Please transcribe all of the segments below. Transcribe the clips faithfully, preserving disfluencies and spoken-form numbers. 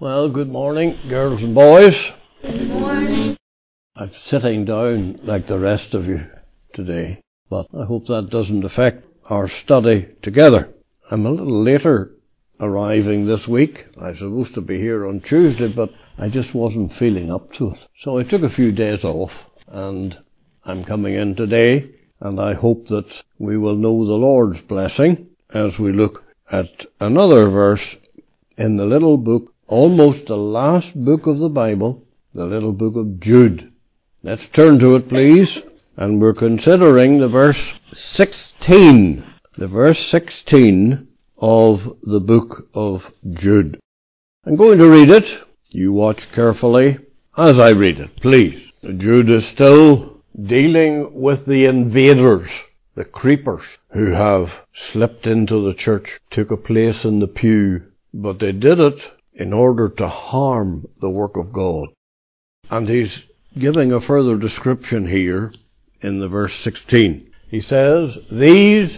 Well, good morning, girls and boys. Good morning. I'm sitting down like the rest of you today, but I hope that doesn't affect our study together. I'm a little later arriving this week. I was supposed to be here on Tuesday, but I just wasn't feeling up to it. So I took a few days off, and I'm coming in today, and I hope that we will know the Lord's blessing as we look at another verse in the little book, almost the last book of the Bible, the little book of Jude. Let's turn to it, please. And we're considering the verse sixteen. The verse sixteen of the book of Jude. I'm going to read it. You watch carefully as I read it, please. Jude is still dealing with the invaders, the creepers, who have slipped into the church, took a place in the pew, but they did it in order to harm the work of God. And he's giving a further description here in the verse sixteen. He says, "These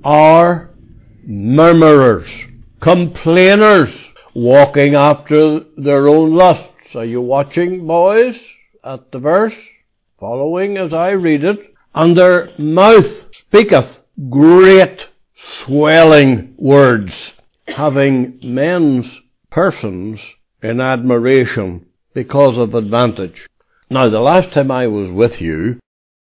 are murmurers, complainers, walking after their own lusts." Are you watching, boys, at the verse? Following as I read it. "And their mouth speaketh great swelling words, having men's persons in admiration because of advantage." Now, the last time I was with you,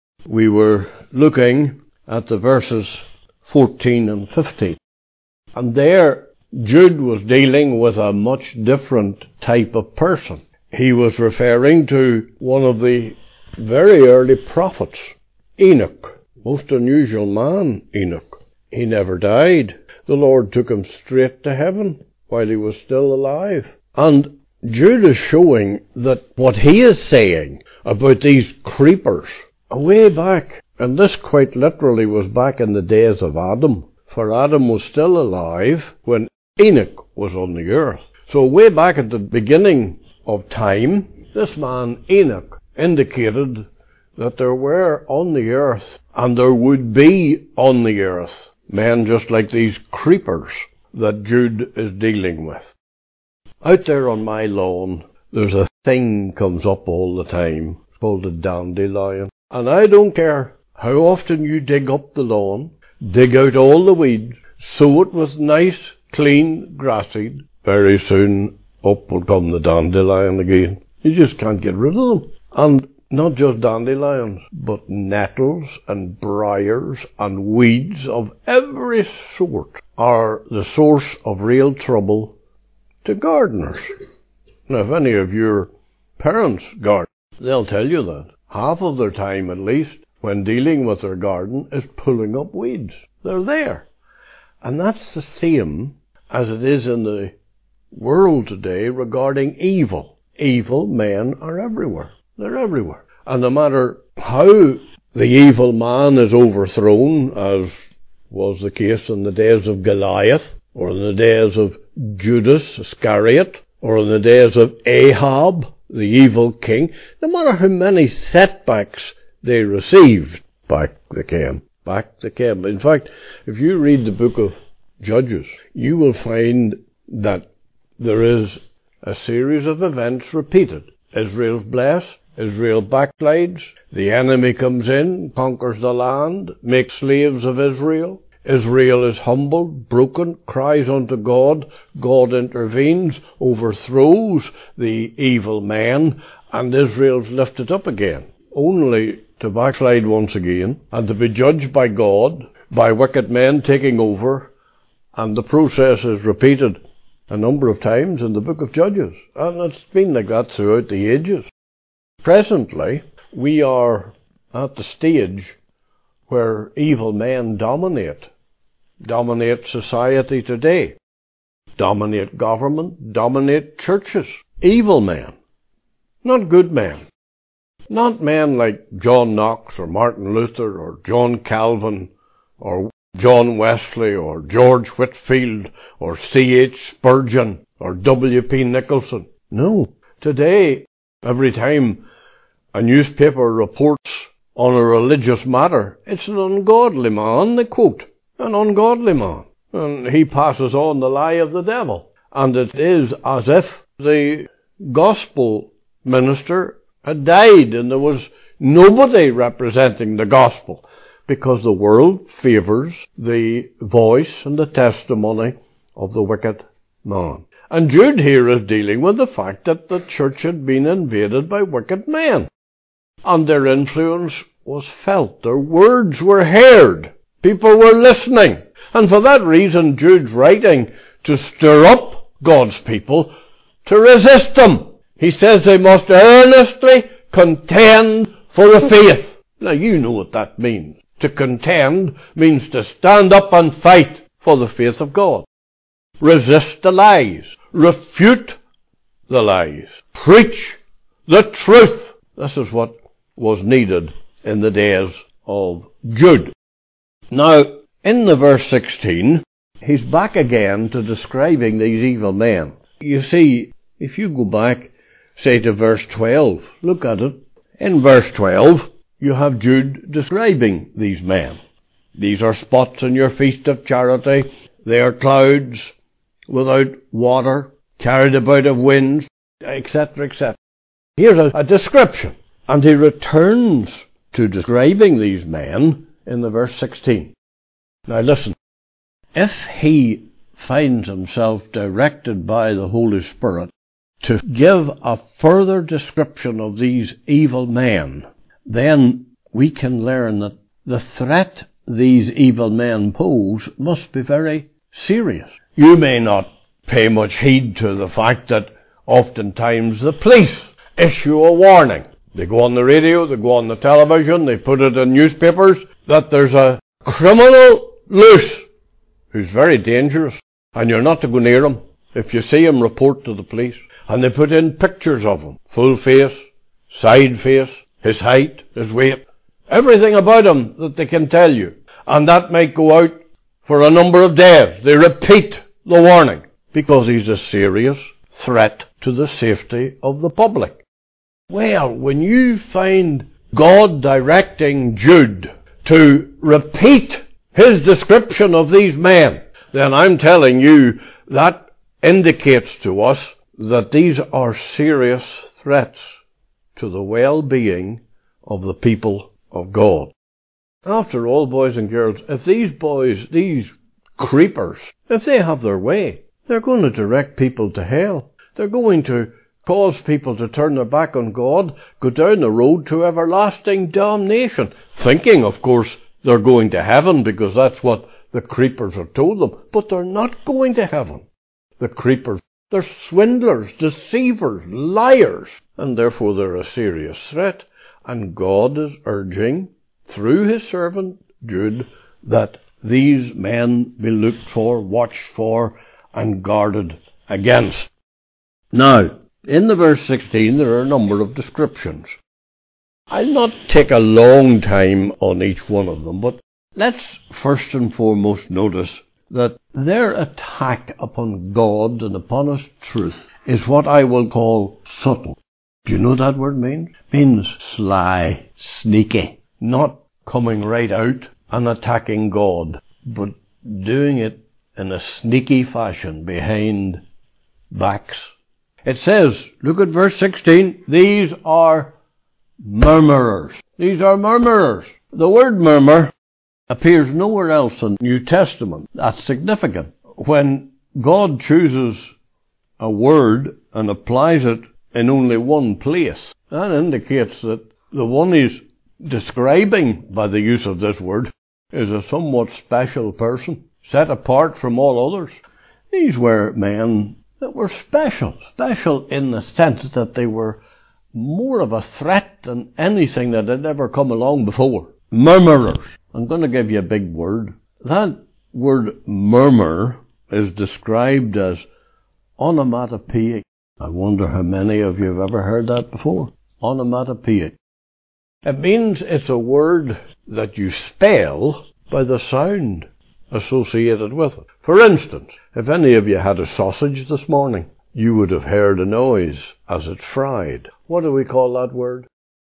we were looking at the verses fourteen and fifteen. And there, Jude was dealing with a much different type of person. He was referring to one of the very early prophets, Enoch. Most unusual man, Enoch. He never died. The Lord took him straight to heaven while he was still alive. And Jude is showing that what he is saying about these creepers, way back, and this quite literally was back in the days of Adam, for Adam was still alive when Enoch was on the earth. So way back at the beginning of time, this man Enoch indicated that there were on the earth, and there would be on the earth, men just like these creepers that Jude is dealing with. Out there on my lawn, there's a thing comes up all the time. It's called a dandelion. And I don't care how often you dig up the lawn, dig out all the weeds, sow it with nice, clean grass seed, very soon up will come the dandelion again. You just can't get rid of them. And not just dandelions, but nettles and briars and weeds of every sort are the source of real trouble to gardeners. Now, if any of your parents garden, they'll tell you that. Half of their time, at least, when dealing with their garden, is pulling up weeds. They're there. And that's the same as it is in the world today regarding evil. Evil men are everywhere. They're everywhere. And no matter how the evil man is overthrown, as was the case in the days of Goliath, or in the days of Judas Iscariot, or in the days of Ahab, the evil king, no matter how many setbacks they received, back they came. Back they came. In fact, if you read the book of Judges, you will find that there is a series of events repeated. Israel's blessed, Israel backslides, the enemy comes in, conquers the land, makes slaves of Israel. Israel is humbled, broken, cries unto God. God intervenes, overthrows the evil man, and Israel's lifted up again, only to backslide once again, and to be judged by God, by wicked men taking over, and the process is repeated a number of times in the book of Judges, and it's been like that throughout the ages. Presently, we are at the stage where evil men dominate, dominate society today, dominate government, dominate churches. Evil men, not good men. Not men like John Knox or Martin Luther or John Calvin or John Wesley or George Whitefield or C H Spurgeon or W P Nicholson. No. Today, every time a newspaper reports on a religious matter, it's an ungodly man, they quote. An ungodly man. And he passes on the lie of the devil. And it is as if the gospel minister had died and there was nobody representing the gospel, because the world favours the voice and the testimony of the wicked man. And Jude here is dealing with the fact that the church had been invaded by wicked men, and their influence was felt. Their words were heard. People were listening. And for that reason, Jude's writing to stir up God's people to resist them. He says they must earnestly contend for the faith. Now, you know what that means. To contend means to stand up and fight for the faith of God. Resist the lies. Refute the lies. Preach the truth. This is what was needed in the days of Jude. Now, in the verse sixteen, he's back again to describing these evil men. You see, if you go back, say to verse twelve, look at it. In verse twelve, you have Jude describing these men. These are spots in your feast of charity. They are clouds without water, carried about of winds, et cetera, et cetera. Here's a, a description. And he returns to describing these men in the verse sixteen. Now listen, if he finds himself directed by the Holy Spirit to give a further description of these evil men, then we can learn that the threat these evil men pose must be very serious. You may not pay much heed to the fact that oftentimes the police issue a warning. They go on the radio, they go on the television, they put it in newspapers that there's a criminal loose who's very dangerous, and you're not to go near him. If you see him, report to the police. And they put in pictures of him, full face, side face, his height, his weight, everything about him that they can tell you. And that might go out for a number of days. They repeat the warning because he's a serious threat to the safety of the public. Well, when you find God directing Jude to repeat his description of these men, then I'm telling you that indicates to us that these are serious threats to the well-being of the people of God. After all, boys and girls, if these boys, these creepers, if they have their way, they're going to direct people to hell. They're going to cause people to turn their back on God, go down the road to everlasting damnation, thinking, of course, they're going to heaven because that's what the creepers have told them. But they're not going to heaven. The creepers, they're swindlers, deceivers, liars, and therefore they're a serious threat. And God is urging, through his servant Jude, that these men be looked for, watched for, and guarded against. Now, in the verse sixteen, there are a number of descriptions. I'll not take a long time on each one of them, but let's first and foremost notice that their attack upon God and upon his truth is what I will call subtle. Do you know what that word means? It means sly, sneaky, not coming right out and attacking God, but doing it in a sneaky fashion behind backs. It says, look at verse sixteen, these are murmurers. These are murmurers. The word murmur appears nowhere else in the New Testament. That's significant. When God chooses a word and applies it in only one place, that indicates that the one he's describing by the use of this word is a somewhat special person, set apart from all others. These were men that were special, special in the sense that they were more of a threat than anything that had ever come along before. Murmurers. I'm going to give you a big word. That word murmur is described as onomatopoeic. I wonder how many of you have ever heard that before. Onomatopoeic. It means it's a word that you spell by the sound associated with it. For instance, if any of you had a sausage this morning, you would have heard a noise as it fried. What do we call that word?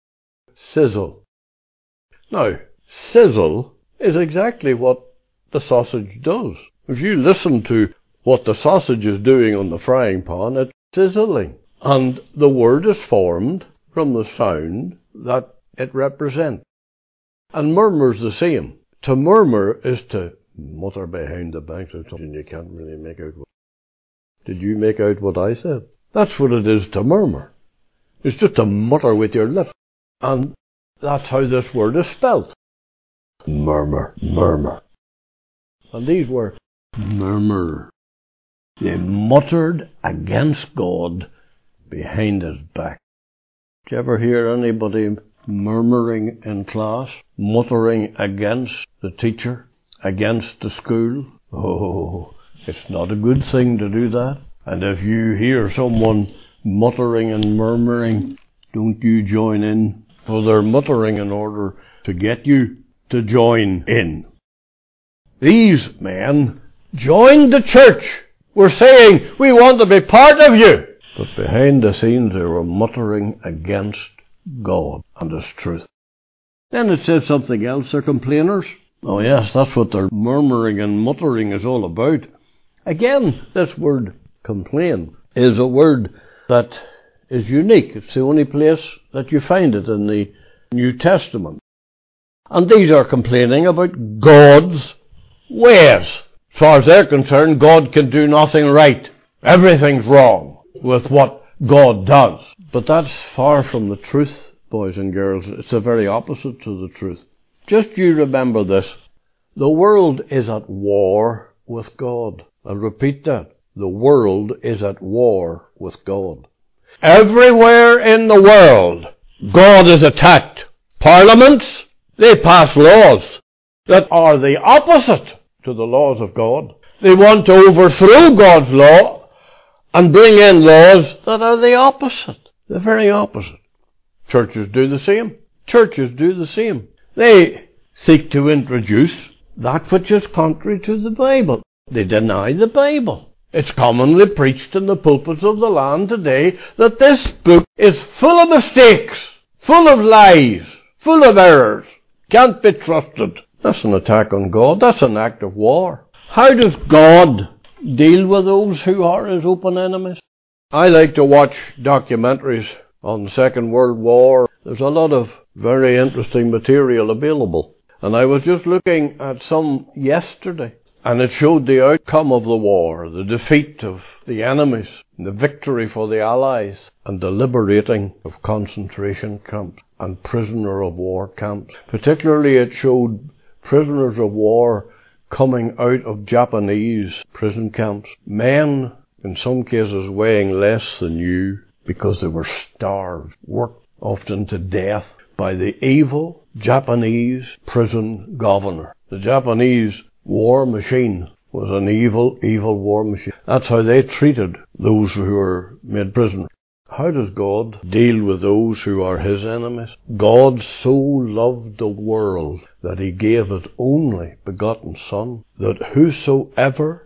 Sizzle. Now, sizzle is exactly what the sausage does. If you listen to what the sausage is doing on the frying pan, it sizzling. And the word is formed from the sound that it represents. And murmur's the same. To murmur is to mutter behind the back of something you can't really make out. What. Did you make out what I said? That's what it is to murmur. It's just to mutter with your lips. And that's how this word is spelt. Murmur, murmur. And these were murmur. They muttered against God behind his back. Did you ever hear anybody murmuring in class? Muttering against the teacher? Against the school? Oh, it's not a good thing to do that. And if you hear someone muttering and murmuring, don't you join in, for they're muttering in order to get you to join in. These men joined the church. Were saying, we want to be part of you. But behind the scenes they were muttering against God and his truth. Then it says something else, they're complainers. Oh yes, that's what their murmuring and muttering is all about. Again, this word complain is a word that is unique. It's the only place that you find it in the New Testament. And these are complaining about God's ways. As far as they're concerned, God can do nothing right. Everything's wrong with what God does. But that's far from the truth, boys and girls. It's the very opposite to the truth. Just you remember this. The world is at war with God. I'll repeat that. The world is at war with God. Everywhere in the world, God is attacked. Parliaments, they pass laws that are the opposite to the laws of God. They want to overthrow God's law and bring in laws that are the opposite. The very opposite. Churches do the same. Churches do the same. They seek to introduce that which is contrary to the Bible. They deny the Bible. It's commonly preached in the pulpits of the land today that this book is full of mistakes, full of lies, full of errors, can't be trusted. That's an attack on God. That's an act of war. How does God deal with those who are his open enemies? I like to watch documentaries on the Second World War. There's a lot of very interesting material available. And I was just looking at some yesterday, and it showed the outcome of the war, the defeat of the enemies, the victory for the Allies, and the liberating of concentration camps and prisoner of war camps. Particularly it showed prisoners of war coming out of Japanese prison camps. Men, in some cases, weighing less than you because they were starved, worked often to death by the evil Japanese prison governor. The Japanese war machine was an evil, evil war machine. That's how they treated those who were made prisoners. How does God deal with those who are his enemies? God so loved the world that he gave his only begotten Son, that whosoever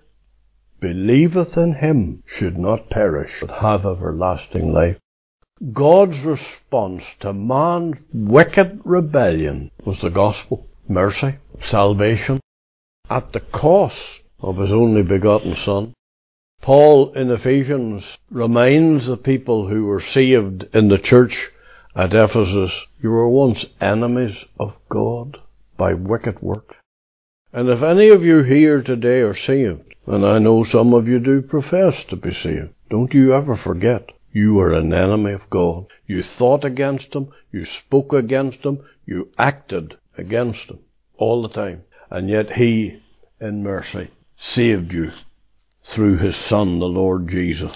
believeth in him should not perish, but have everlasting life. God's response to man's wicked rebellion was the gospel, mercy, salvation, at the cost of his only begotten Son. Paul in Ephesians reminds the people who were saved in the church at Ephesus, you were once enemies of God by wicked works. And if any of you here today are saved, and I know some of you do profess to be saved, don't you ever forget, you were an enemy of God. You thought against him, you spoke against him, you acted against him all the time. And yet he, in mercy, saved you through his Son, the Lord Jesus.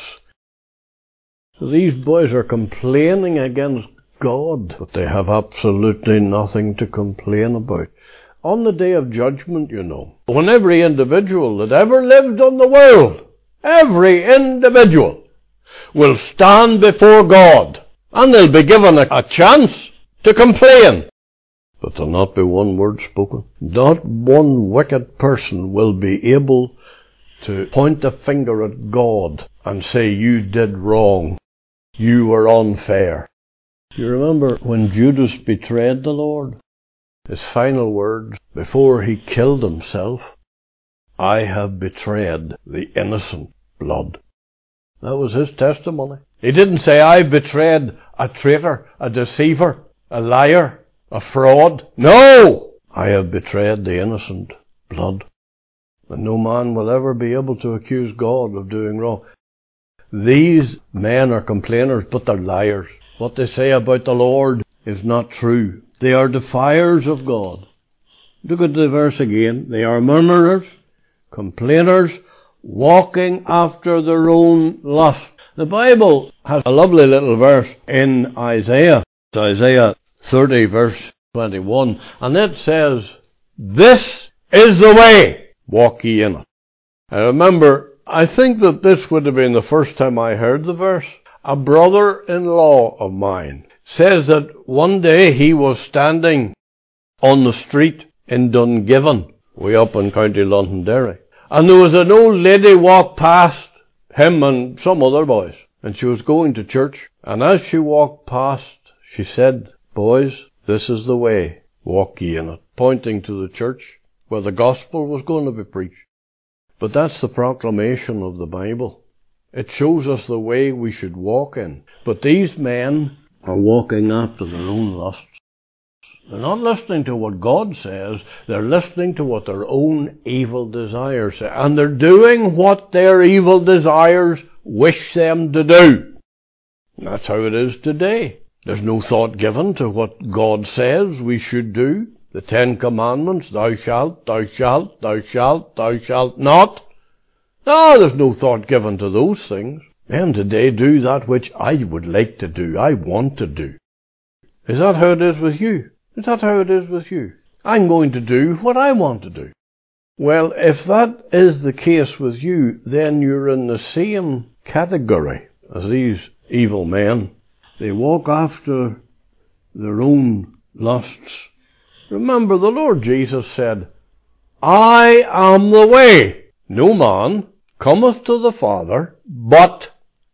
So these boys are complaining against God, but they have absolutely nothing to complain about. On the day of judgment, you know, when every individual that ever lived on the world, every individual, will stand before God, and they'll be given a, a chance to complain. But there'll not be one word spoken. Not one wicked person will be able to point the finger at God and say, you did wrong, you were unfair. You remember when Judas betrayed the Lord? His final words before he killed himself, I have betrayed the innocent blood. That was his testimony. He didn't say, I betrayed a traitor, a deceiver, a liar, a fraud. No! I have betrayed the innocent blood. And no man will ever be able to accuse God of doing wrong. These men are complainers, but they're liars. What they say about the Lord is not true. They are defiers of God. Look at the verse again. They are murmurers, complainers, walking after their own lust. The Bible has a lovely little verse in Isaiah. It's Isaiah thirty, verse twenty-one. And it says, this is the way, walk ye in it. I remember, I think that this would have been the first time I heard the verse. A brother-in-law of mine says that one day he was standing on the street in Dungiven, way up in County Londonderry, and there was an old lady walked past him and some other boys, and she was going to church, and as she walked past, she said, boys, this is the way, walk ye in it, pointing to the church where the gospel was going to be preached. But that's the proclamation of the Bible. It shows us the way we should walk in. But these men are walking after their own lusts. They're not listening to what God says. They're listening to what their own evil desires say. And they're doing what their evil desires wish them to do. And that's how it is today. There's no thought given to what God says we should do. The Ten Commandments, thou shalt, thou shalt, thou shalt, thou shalt not. No, there's no thought given to those things. Men today do that which I would like to do, I want to do. Is that how it is with you? Is that how it is with you? I'm going to do what I want to do. Well, if that is the case with you, then you're in the same category as these evil men. They walk after their own lusts. Remember, the Lord Jesus said, I am the way. No man cometh to the Father but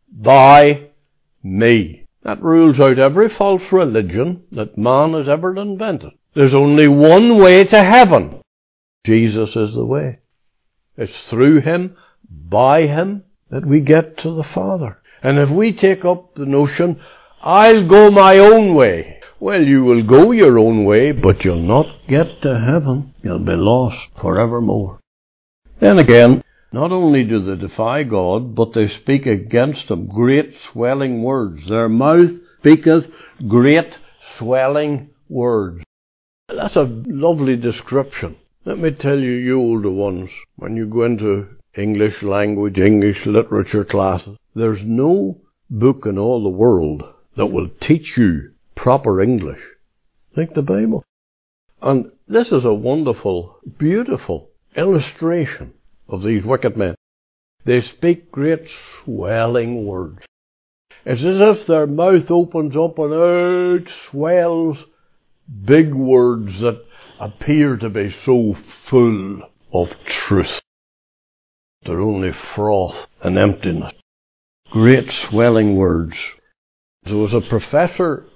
by me. That rules out every false religion that man has ever invented. There's only one way to heaven. Jesus is the way. It's through him, by him, that we get to the Father. And if we take up the notion, I'll go my own way, well, you will go your own way, but you'll not get to heaven. You'll be lost forevermore. Then again, not only do they defy God, but they speak against him great swelling words. Their mouth speaketh great swelling words. That's a lovely description. Let me tell you, you older ones, when you go into English language, English literature classes, there's no book in all the world that will teach you proper English like the Bible. And this is a wonderful, beautiful illustration of these wicked men. They speak great swelling words. It's as if their mouth opens up and out swells big words that appear to be so full of truth. They're only froth and emptiness. Great swelling words. There was a professor,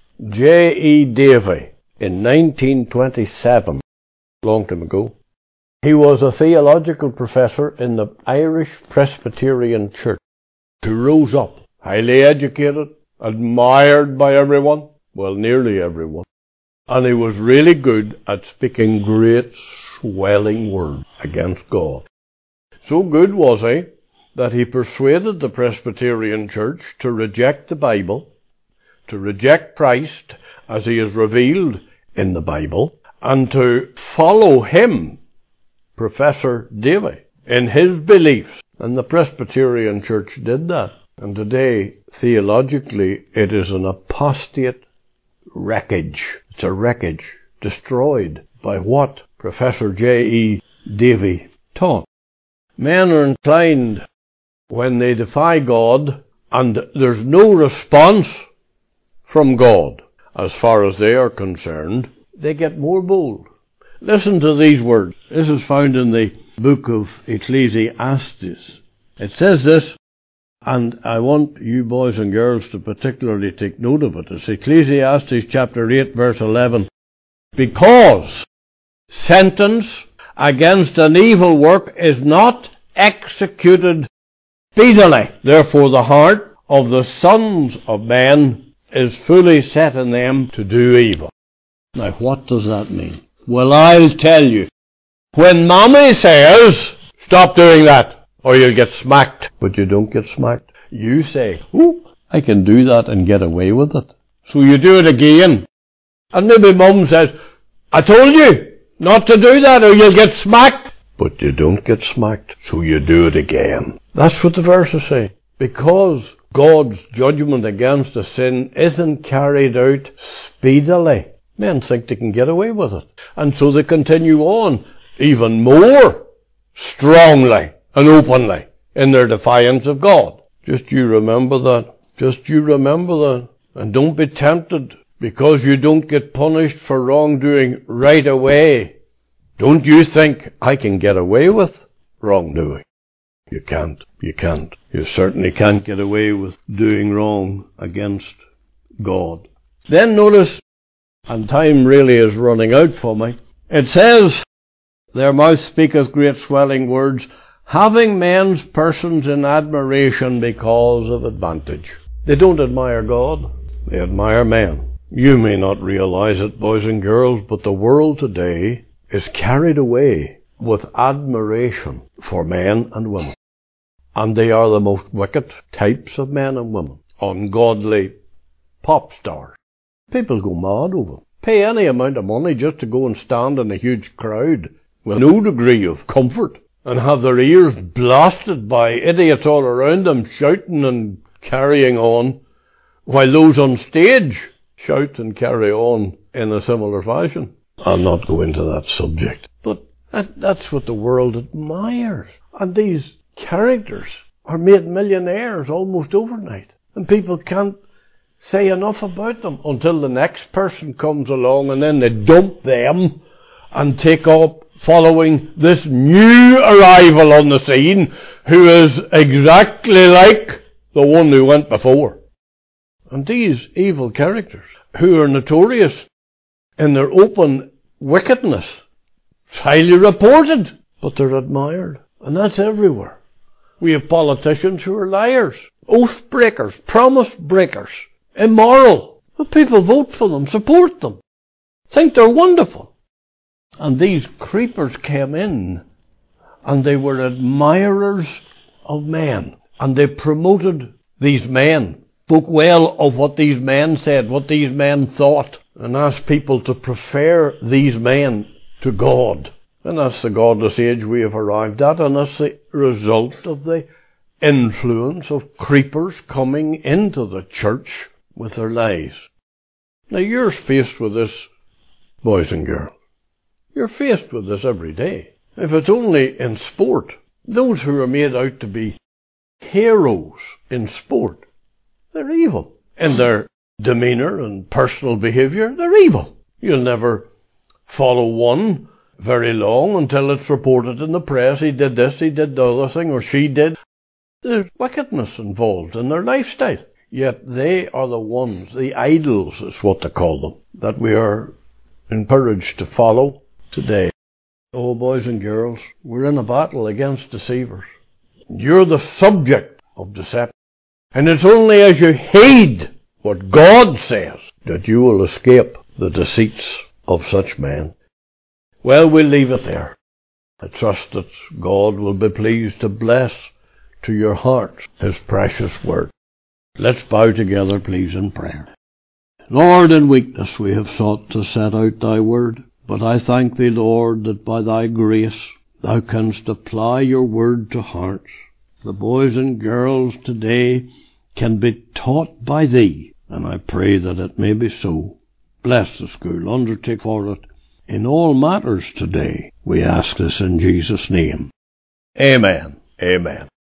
J E Davy, in nineteen twenty-seven, a long time ago. He was a theological professor in the Irish Presbyterian Church, who rose up, highly educated, admired by everyone, well, nearly everyone. And he was really good at speaking great swelling words against God. So good was he that he persuaded the Presbyterian Church to reject the Bible, to reject Christ as he is revealed in the Bible, and to follow him, Professor Davy, in his beliefs. And the Presbyterian Church did that. And today, theologically, it is an apostate wreckage. It's a wreckage destroyed by what Professor J E Davy taught. Men are inclined, when they defy God, and there's no response from God as far as they are concerned, they get more bold. Listen to these words. This is found in the book of Ecclesiastes. It says this, and I want you boys and girls to particularly take note of it. It's Ecclesiastes chapter eight, verse eleven. Because sentence against an evil work is not executed speedily. Therefore the heart of the sons of men is fully set in them to do evil. Now what does that mean? Well, I'll tell you. When mommy says, stop doing that, or you'll get smacked, but you don't get smacked, you say, ooh, I can do that and get away with it. So you do it again. And maybe mum says, I told you not to do that or you'll get smacked. But you don't get smacked, so you do it again. That's what the verses say. Because God's judgment against the sin isn't carried out speedily, men think they can get away with it. And so they continue on even more strongly and openly in their defiance of God. Just you remember that. Just you remember that. And don't be tempted because you don't get punished for wrongdoing right away. Don't you think I can get away with wrongdoing? You can't. You can't. You certainly can't get away with doing wrong against God. Then notice, and time really is running out for me, it says, their mouth speaketh great swelling words, having men's persons in admiration because of advantage. They don't admire God, they admire men. You may not realize it, boys and girls, but the world today is carried away with admiration for men and women. And they are the most wicked types of men and women. Ungodly pop stars. People go mad over them. Pay any amount of money just to go and stand in a huge crowd with no degree of comfort and have their ears blasted by idiots all around them shouting and carrying on, while those on stage shout and carry on in a similar fashion. I'll not go into that subject. But that, that's what the world admires. And these characters are made millionaires almost overnight. And people can't say enough about them until the next person comes along, and then they dump them and take up following this new arrival on the scene who is exactly like the one who went before. And these evil characters, who are notorious in their open wickedness, it's highly reported, but they're admired. And that's everywhere. We have politicians who are liars, oath breakers, promise breakers, immoral. But people vote for them, support them, think they're wonderful. And these creepers came in, and they were admirers of men. And they promoted these men, spoke well of what these men said, what these men thought, and asked people to prefer these men to God. And that's the godless age we have arrived at, and that's the result of the influence of creepers coming into the church with their lies. Now you're faced with this, boys and girls. You're faced with this every day. If it's only in sport, those who are made out to be heroes in sport, they're evil. In their demeanour and personal behaviour, they're evil. You'll never follow one very long until it's reported in the press, he did this, he did the other thing, or she did. There's wickedness involved in their lifestyle. Yet they are the ones, the idols is what they call them, that we are encouraged to follow today. Oh, boys and girls, we're in a battle against deceivers. You're the subject of deception. And it's only as you heed what God says that you will escape the deceits of such men. Well, we'll leave it there. I trust that God will be pleased to bless to your hearts His precious word. Let's bow together, please, in prayer. Lord, in weakness we have sought to set out thy word, but I thank thee, Lord, that by thy grace thou canst apply your word to hearts. The boys and girls today can be taught by thee, and I pray that it may be so. Bless the school, undertake for it in all matters today. We ask this in Jesus' name. Amen. Amen.